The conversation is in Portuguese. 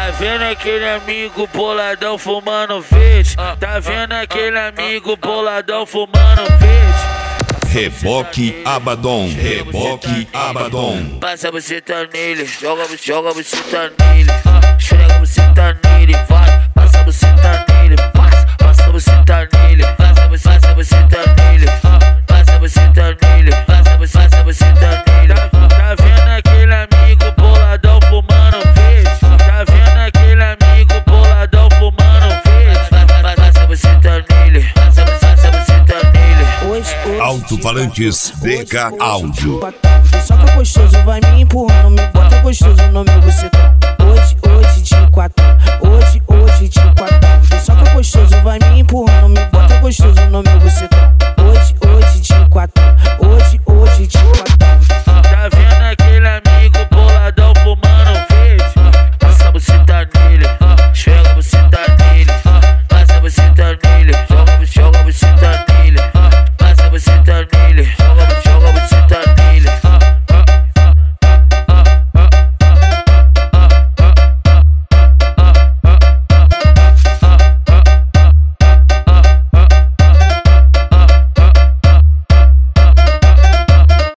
Tá vendo aquele amigo boladão fumando verde? Tá vendo aquele amigo boladão fumando verde? Reboque Abaddon, Reboque Abaddon. Passa você tá nele, joga você tá nele, esfrega você tá nele, vai. Passa você tá nele, passa você tá nele, passa você tá nele, passa você tá nele, passa você tá nele. Tá vendo aquele amigo boladão fumando verde? Tá vendo aquele amigo boladão fumando verde? Passa você tá nele, passa você tá nele. Alto-falantes BK Áudio. Só que gostoso vai me empurrando, me bota gostoso no meu bucetão.